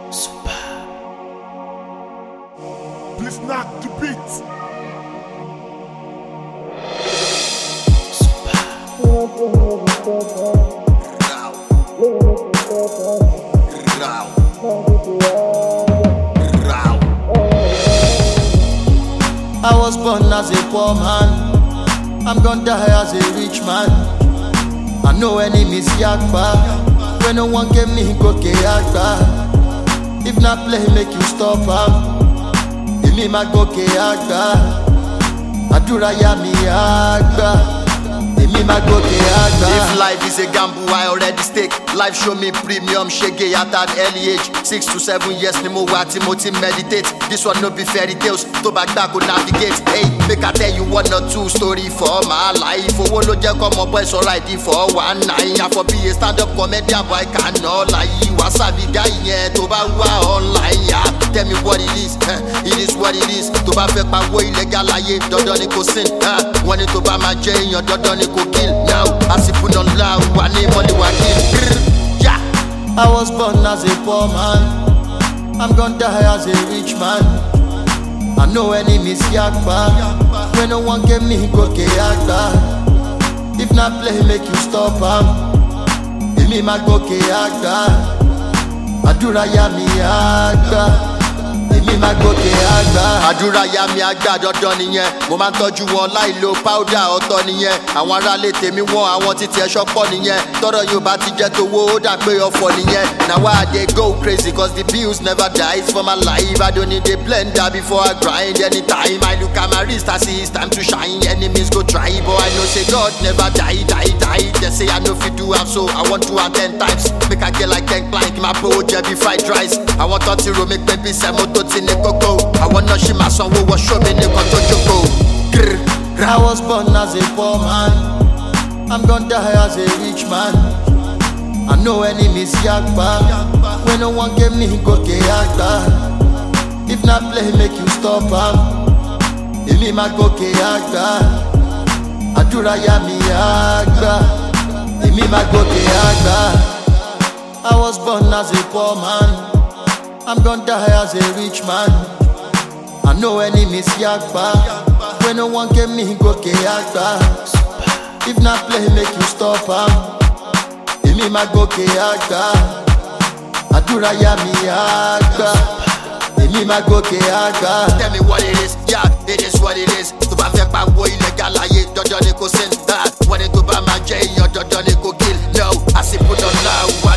Please knock the beat. I was born as a poor man, I'm gonna die as a rich man. I know enemies yakba, when no one get me go yakba. If not play make you stop am, give me my go yakba. Adura ya mi yakba, give me my go yakba. If life is a gamble, I already stake. Life show me premium shege at an early age. 6 to 7 years ni mo wa ti mo ti meditate. This one no be fairy tales, to back go navigate. Hey, make I tell you 1 or 2 story for my life. Owó ló jẹ́ kọ́ ọmọ boys alright for 19. I for be a stand-up comedian boy cannot lie. Wasabi guy yẹn tó bá wà online ya. Tell me what it is what it is. Tó bá fẹ́ pawó illegal ayé, dandan ni kò sin. Wọ́n ní tó bá máa jẹ èèyàn, dandan ni kò kill. Now, àsìkò náà la wà ní mọ́lẹ̀ wà kill. I was born as a poor man, I'm gonna die as a rich man. I know enemies yakba, when no one get me go yakba. If not play make you stop am, give me my go yakba. Adura ya mi yakba, give me my go yakba. Àdúrà ya mi àgbà dandan nìyẹn. Mo máa ń tọ́jú wọn láì lo powder ọ̀tọ̀ nìyẹn. Àwọn aráalé tèmi wọ́n àwọn títí ẹ̀ṣọ́ pọ̀ nìyẹn. Tọ́rọ̀ yóò bá ti jẹ́ tówó ó dà pé ọ̀fọ̀ nìyẹn. Now why I dey go crazy cause the bills never dies for my life. I don't need a blender before I grind anytime. I look at my wrist I see it's time to shine. Enemies go try but I know say God never die. They say I know fit do am so I want to 10 times. Make I get like 10 plank my po jẹbi fried rice. I want 30 roll make baby sẹ́mo tó ti ní kókó. I want náà ṣì máa sanwó wọ ṣó mi nìkan tó jókòó. I was born as a poor man, I'm gonna die as a rich man. I know enemies yakba, when no one get me go yakba. If not play make you stop am, give me my go yakba. Adura ya mi yakba, give me my go yakba. I was born as a poor man, I'm gonna die as a rich man. I know enemies yakba, when no one get me go yakba. If not play make you stop am, give me my go yakba. Adura ya mi yakba, give me my go yakba. Tell me what it is, yeah, it is what it is. Tó bá fẹ́ pawó illegal ayé, dandan ni kò sin. Wọ́n ní tó bá máa jẹ èèyàn, dandan ni kò kill. No, àsìkò náà la wà